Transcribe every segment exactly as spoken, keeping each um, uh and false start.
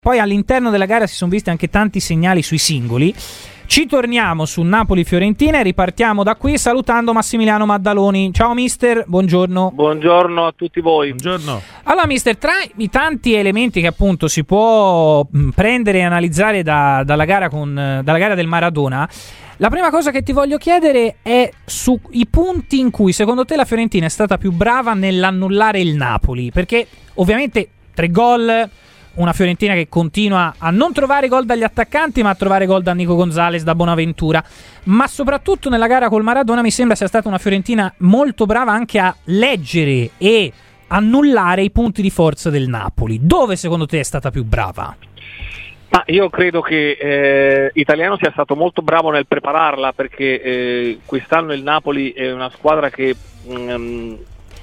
poi all'interno della gara si sono visti anche tanti segnali sui singoli. Ci torniamo su Napoli-Fiorentina e ripartiamo da qui salutando Massimiliano Maddaloni. Ciao mister, buongiorno. Buongiorno a tutti voi. Buongiorno. Allora mister, tra i tanti elementi che appunto si può prendere e analizzare da, dalla, gara con, dalla gara del Maradona, la prima cosa che ti voglio chiedere è sui punti in cui secondo te la Fiorentina è stata più brava nell'annullare il Napoli, perché ovviamente tre gol, una Fiorentina che continua a non trovare gol dagli attaccanti ma a trovare gol da Nico Gonzalez, da Bonaventura, ma soprattutto nella gara col Maradona mi sembra sia stata una Fiorentina molto brava anche a leggere e annullare i punti di forza del Napoli. Dove secondo te è stata più brava? Ma io credo che eh, Italiano sia stato molto bravo nel prepararla, perché eh, quest'anno il Napoli è una squadra che mm,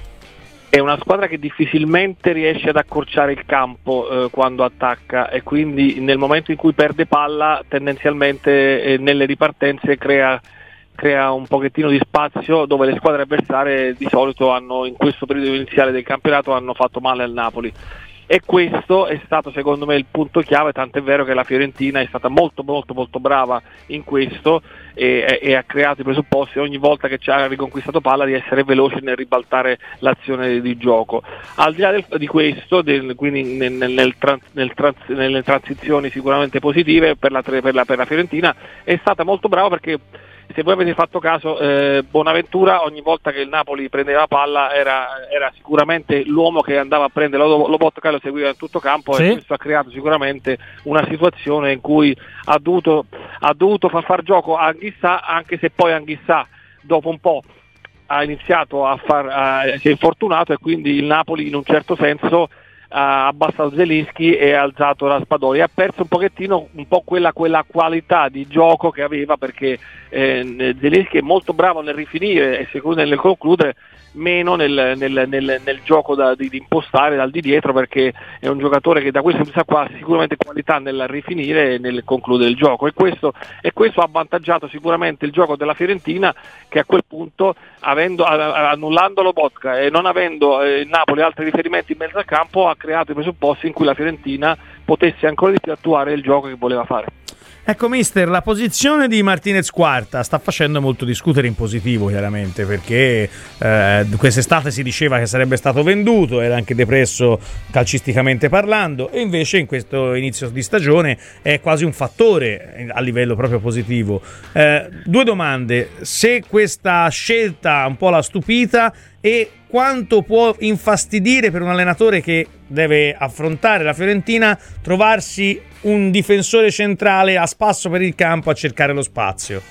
è una squadra che difficilmente riesce ad accorciare il campo eh, quando attacca, e quindi nel momento in cui perde palla tendenzialmente eh, nelle ripartenze crea, crea un pochettino di spazio dove le squadre avversarie di solito hanno, in questo periodo iniziale del campionato, hanno fatto male al Napoli. E questo è stato secondo me il punto chiave, tant'è vero che la Fiorentina è stata molto molto molto brava in questo e, e ha creato i presupposti ogni volta che ci ha riconquistato palla di essere veloce nel ribaltare l'azione di gioco. Al di là del, di questo, del, quindi nel, nel, nel trans, nel trans, nelle transizioni sicuramente positive per la, per, la, per la Fiorentina, è stata molto brava perché, se voi avete fatto caso, eh, Bonaventura ogni volta che il Napoli prendeva la palla era, era sicuramente l'uomo che andava a prendere Lobotka e lo seguiva in tutto campo, sì. E questo ha creato sicuramente una situazione in cui ha dovuto, ha dovuto far far gioco a Anghissà, anche se poi Anghissà dopo un po' ha iniziato a far, a, si è infortunato, e quindi il Napoli in un certo senso ha abbassato Zelinski e ha alzato Raspadori, ha perso un pochettino un po' quella, quella qualità di gioco che aveva, perché eh, Zelinski è molto bravo nel rifinire e secondo nel concludere, meno nel, nel, nel, nel gioco da, di, di impostare dal di dietro, perché è un giocatore che da questo punto di vista qua ha sicuramente qualità nel rifinire e nel concludere il gioco, e questo, e questo ha avvantaggiato sicuramente il gioco della Fiorentina, che a quel punto, avendo, annullando Lobotka e non avendo eh, Napoli altri riferimenti in mezzo al campo, ha creato i presupposti in cui la Fiorentina potesse ancora di più attuare il gioco che voleva fare. Ecco mister, la posizione di Martinez Quarta sta facendo molto discutere in positivo, chiaramente, perché eh, quest'estate si diceva che sarebbe stato venduto, era anche depresso calcisticamente parlando, e invece in questo inizio di stagione è quasi un fattore a livello proprio positivo. Eh, due domande: se questa scelta un po' l'ha stupita, e quanto può infastidire per un allenatore che deve affrontare la Fiorentina trovarsi un difensore centrale a spasso per il campo a cercare lo spazio?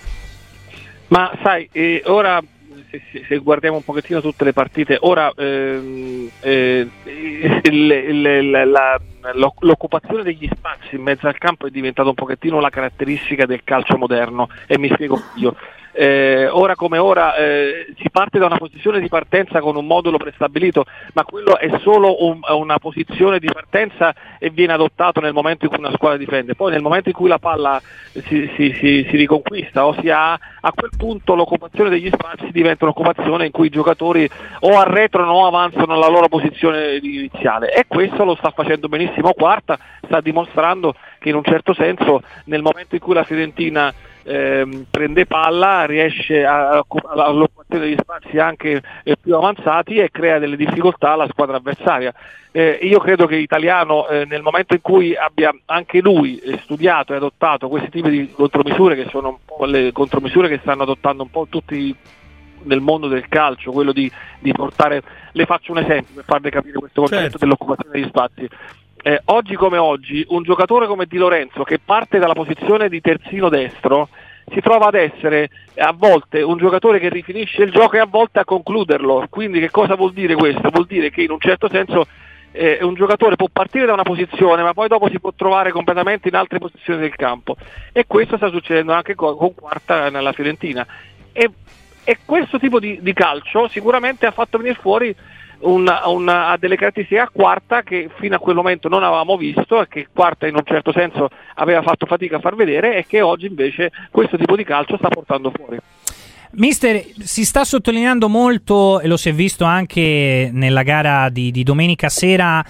Ma sai, eh, ora se, se guardiamo un pochettino tutte le partite, ora ehm, eh, il, il, il, la, l'occupazione degli spazi in mezzo al campo è diventata un pochettino la caratteristica del calcio moderno, e mi spiego io. Eh, ora come ora eh, si parte da una posizione di partenza con un modulo prestabilito, ma quello è solo un, una posizione di partenza e viene adottato nel momento in cui una squadra difende. Poi nel momento in cui la palla si, si, si, si riconquista o si ha, a quel punto l'occupazione degli spazi diventa un'occupazione in cui i giocatori o arretrano o avanzano alla loro posizione iniziale, e questo lo sta facendo benissimo Quarta, sta dimostrando che in un certo senso nel momento in cui la Fiorentina Eh, prende palla riesce all'occupazione degli spazi anche eh, più avanzati e crea delle difficoltà alla squadra avversaria. Eh, io credo che Italiano eh, nel momento in cui abbia anche lui eh, studiato e adottato questi tipi di contromisure, che sono un po' le contromisure che stanno adottando un po' tutti nel mondo del calcio, quello di, di portare, le faccio un esempio per farvi capire questo concetto, certo, dell'occupazione degli spazi. Eh, oggi come oggi un giocatore come Di Lorenzo, che parte dalla posizione di terzino destro, si trova ad essere a volte un giocatore che rifinisce il gioco e a volte a concluderlo. Quindi che cosa vuol dire questo? Vuol dire che in un certo senso eh, un giocatore può partire da una posizione ma poi dopo si può trovare completamente in altre posizioni del campo, e questo sta succedendo anche con, con Quarta nella Fiorentina, e, e questo tipo di, di calcio sicuramente ha fatto venire fuori Una, una, ha delle caratteristiche a Quarta che fino a quel momento non avevamo visto, e che Quarta in un certo senso aveva fatto fatica a far vedere, e che oggi invece questo tipo di calcio sta portando fuori. Mister, si sta sottolineando molto, e lo si è visto anche nella gara di, di domenica sera,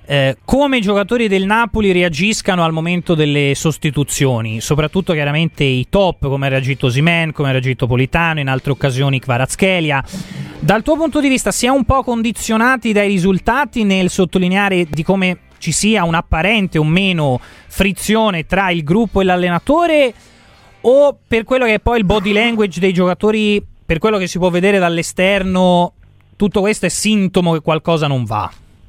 eh, come i giocatori del Napoli reagiscano al momento delle sostituzioni, soprattutto chiaramente i top, come ha reagito Osimhen, come ha reagito Politano, in altre occasioni Kvaratskhelia. Dal tuo punto di vista si è un po' condizionati dai risultati nel sottolineare di come ci sia un'apparente o meno frizione tra il gruppo e l'allenatore, o per quello che è poi il body language dei giocatori, per quello che si può vedere dall'esterno, tutto questo è sintomo che qualcosa non va?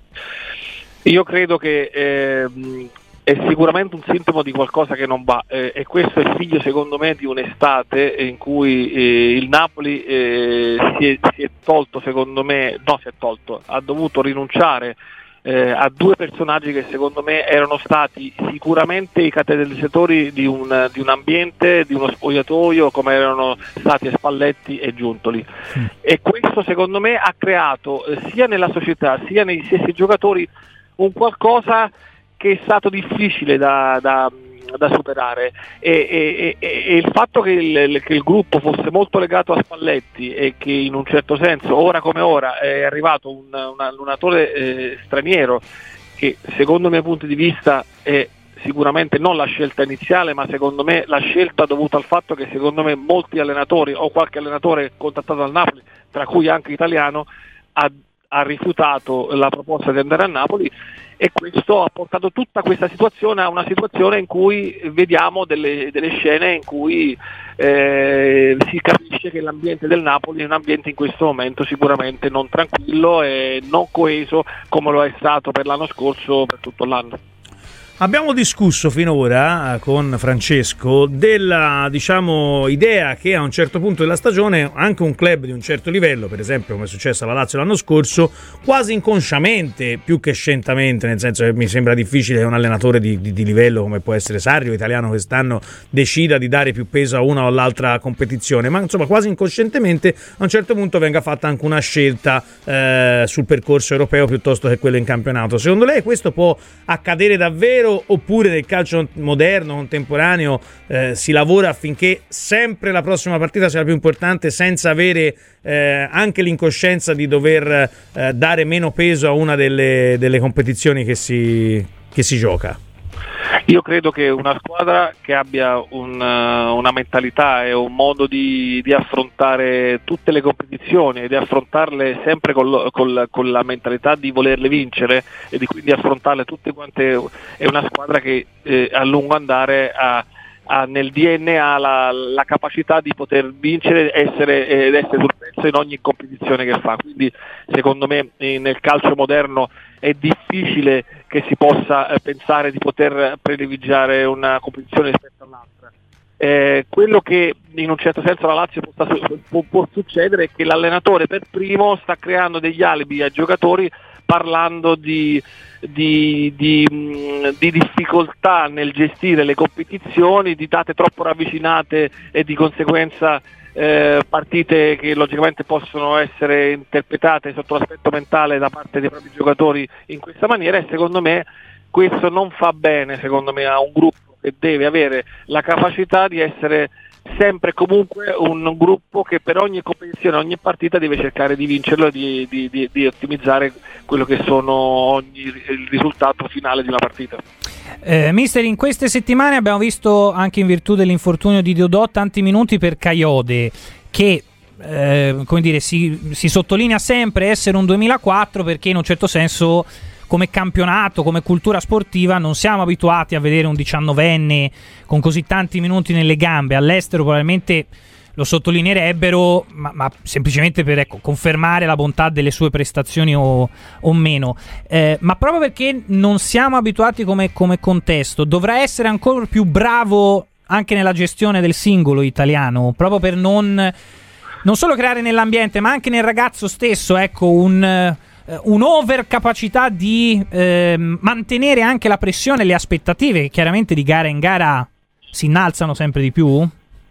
Io credo che eh, è sicuramente un sintomo di qualcosa che non va, eh, e questo è figlio secondo me di un'estate in cui eh, il Napoli eh, si, è, si è tolto, secondo me, no si è tolto, ha dovuto rinunciare Eh, a due personaggi che secondo me erano stati sicuramente i catalizzatori di un, di un ambiente, di uno spogliatoio, come erano stati Spalletti e Giuntoli, mm. e questo secondo me ha creato eh, sia nella società sia nei stessi giocatori un qualcosa che è stato difficile da, da da superare, e, e, e, e il fatto che il, che il gruppo fosse molto legato a Spalletti e che in un certo senso ora come ora è arrivato un, un allenatore eh, straniero che secondo i miei punti di vista è sicuramente non la scelta iniziale, ma secondo me la scelta dovuta al fatto che secondo me molti allenatori o qualche allenatore contattato dal Napoli, tra cui anche italiano, ha, ha rifiutato la proposta di andare a Napoli, e questo ha portato tutta questa situazione a una situazione in cui vediamo delle, delle scene in cui eh, si capisce che l'ambiente del Napoli è un ambiente in questo momento sicuramente non tranquillo e non coeso come lo è stato per l'anno scorso, per tutto l'anno. Abbiamo discusso finora con Francesco della, diciamo, idea che a un certo punto della stagione anche un club di un certo livello, per esempio come è successo alla Lazio l'anno scorso, quasi inconsciamente più che scientamente, nel senso che mi sembra difficile che un allenatore di, di, di livello come può essere Sarri, italiano, quest'anno decida di dare più peso a una o all'altra competizione, ma insomma quasi incoscientemente a un certo punto venga fatta anche una scelta eh, sul percorso europeo piuttosto che quello in campionato. Secondo lei questo può accadere davvero, oppure nel calcio moderno, contemporaneo, eh, si lavora affinché sempre la prossima partita sia la più importante, senza avere eh, anche l'incoscienza di dover eh, dare meno peso a una delle, delle competizioni che si, che si gioca? Io credo che una squadra che abbia un, una mentalità e un modo di, di affrontare tutte le competizioni e di affrontarle sempre col, col, con la mentalità di volerle vincere e di quindi affrontarle tutte quante, è una squadra che eh, a lungo andare ha, ha nel D N A la, la capacità di poter vincere essere, ed essere sul pezzo in ogni competizione che fa. Quindi secondo me eh, nel calcio moderno è difficile che si possa eh, pensare di poter privilegiare una competizione rispetto all'altra. Eh, quello che in un certo senso la Lazio può, può, può succedere è che l'allenatore per primo sta creando degli alibi ai giocatori parlando di, di, di, di difficoltà nel gestire le competizioni, di date troppo ravvicinate e di conseguenza Eh, partite che logicamente possono essere interpretate sotto l'aspetto mentale da parte dei propri giocatori in questa maniera, e secondo me questo non fa bene secondo me a un gruppo che deve avere la capacità di essere sempre e comunque un gruppo che per ogni competizione, ogni partita deve cercare di vincerlo e di, di, di, di ottimizzare quello che sono ogni, il risultato finale di una partita. Eh, mister, in queste settimane abbiamo visto, anche in virtù dell'infortunio di Dodò, tanti minuti per Kayode, che eh, come dire, si, si sottolinea sempre essere un duemilaquattro, perché in un certo senso come campionato, come cultura sportiva non siamo abituati a vedere un diciannovenne con così tanti minuti nelle gambe. All'estero probabilmente lo sottolineerebbero, ma, ma semplicemente per ecco, confermare la bontà delle sue prestazioni o, o meno. Eh, ma proprio perché non siamo abituati come, come contesto, dovrà essere ancora più bravo anche nella gestione del singolo italiano, proprio per non, non solo creare nell'ambiente, ma anche nel ragazzo stesso, ecco, un... un'over capacità di eh, mantenere anche la pressione e le aspettative che chiaramente di gara in gara si innalzano sempre di più?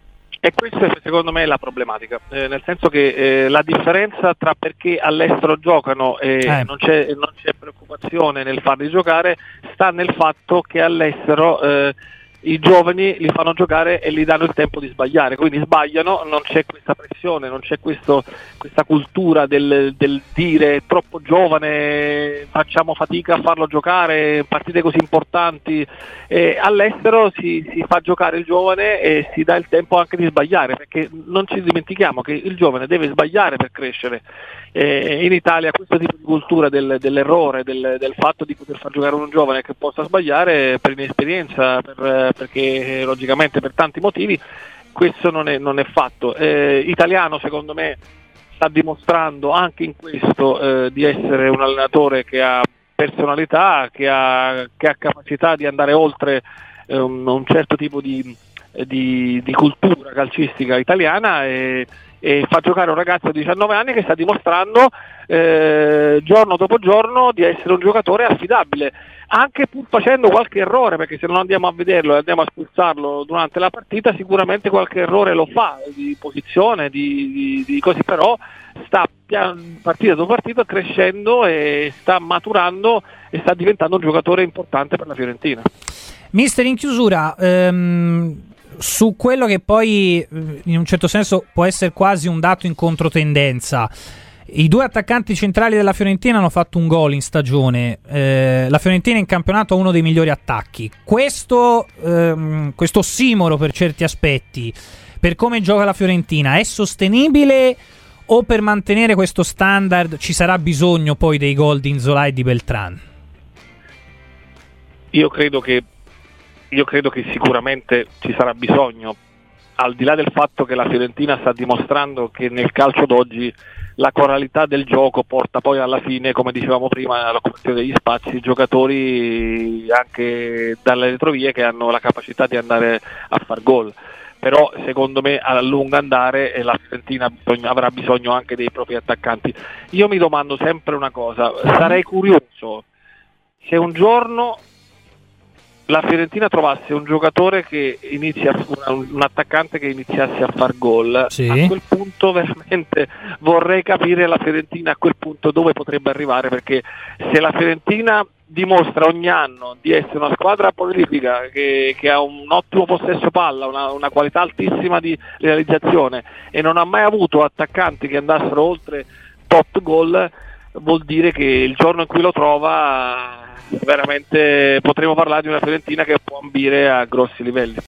E questa secondo me è la problematica, eh, nel senso che eh, la differenza tra perché all'estero giocano e eh. non, c'è, non c'è preoccupazione nel farli giocare sta nel fatto che all'estero eh, i giovani li fanno giocare e gli danno il tempo di sbagliare, quindi sbagliano, non c'è questa pressione, non c'è questo, questa cultura del, del dire è troppo giovane, facciamo fatica a farlo giocare, partite così importanti. Eh, all'estero si, si fa giocare il giovane e si dà il tempo anche di sbagliare, perché non ci dimentichiamo che il giovane deve sbagliare per crescere. Eh, in Italia questo tipo di cultura del, dell'errore, del, del fatto di poter far giocare un giovane che possa sbagliare, per inesperienza, per, perché logicamente per tanti motivi questo non è, non è fatto. Eh, Italiano secondo me sta dimostrando anche in questo eh, di essere un allenatore che ha personalità, che ha, che ha capacità di andare oltre eh, un, un certo tipo di, di, di cultura calcistica italiana e, e fa giocare un ragazzo di diciannove anni che sta dimostrando eh, giorno dopo giorno di essere un giocatore affidabile, anche pur facendo qualche errore, perché se non andiamo a vederlo e andiamo a spulsarlo durante la partita sicuramente qualche errore lo fa, di posizione, di, di, di così, però sta partita dopo partita crescendo e sta maturando e sta diventando un giocatore importante per la Fiorentina. Mister, in chiusura, ehm, su quello che poi in un certo senso può essere quasi un dato in controtendenza, i due attaccanti centrali della Fiorentina hanno fatto un gol in stagione, eh, la Fiorentina in campionato ha uno dei migliori attacchi. Questo, ehm, questo ossimoro per certi aspetti, per come gioca la Fiorentina, è sostenibile o per mantenere questo standard ci sarà bisogno poi dei gol di Nzola e di Beltran? Io credo che io credo che sicuramente ci sarà bisogno, al di là del fatto che la Fiorentina sta dimostrando che nel calcio d'oggi la coralità del gioco porta poi alla fine, come dicevamo prima, all'occupazione degli spazi, giocatori anche dalle retrovie che hanno la capacità di andare a far gol. Però secondo me a lungo andare la Fiorentina avrà bisogno anche dei propri attaccanti. Io mi domando sempre una cosa, sarei curioso se un giorno la Fiorentina trovasse un giocatore che inizia, un attaccante che iniziasse a far gol, sì. A quel punto veramente vorrei capire la Fiorentina a quel punto dove potrebbe arrivare, perché se la Fiorentina dimostra ogni anno di essere una squadra prolifica che, che ha un ottimo possesso palla, una, una qualità altissima di realizzazione e non ha mai avuto attaccanti che andassero oltre tot gol, vuol dire che il giorno in cui lo trova veramente potremo parlare di una Fiorentina che può ambire a grossi livelli.